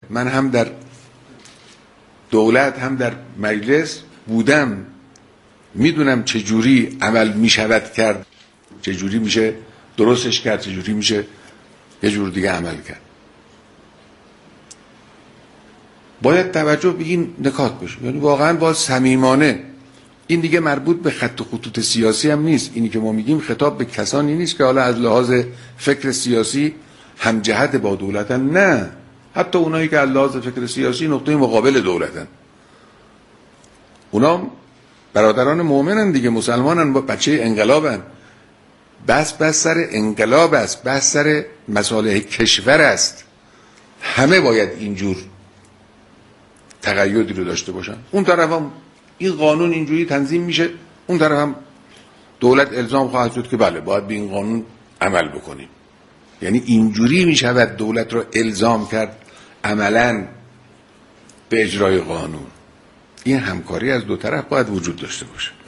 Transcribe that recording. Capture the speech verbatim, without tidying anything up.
من هم در دولت هم در مجلس بودم، میدونم چجوری عمل میشود کرد، چجوری میشه درستش کرد، چجوری میشه یه جور دیگه عمل کرد. باید توجه به این نکات بشه، یعنی واقعا با صمیمانه. این دیگه مربوط به خط و خطوط سیاسی هم نیست، اینی که ما میگیم خطاب به کسانی نیست که حالا از لحاظ فکر سیاسی همجهت با دولتن، نه، حتی اونایی که از لحاظ فکر سیاسی نقطه مقابل دولتن، اونا برادران مؤمنن دیگه، مسلمانن، بچه انقلابن. بس بس سر انقلاب است، بس سر مصالح کشور است. همه باید اینجور تقیدی رو داشته باشن. اون طرف هم این قانون اینجوری تنظیم میشه، اون طرف هم دولت الزام خواهد شد که بله باید به این قانون عمل بکنیم. یعنی اینجوری میشود دولت رو الزام کرد عملاً به اجرای قانون. این همکاری از دو طرف باید وجود داشته باشه.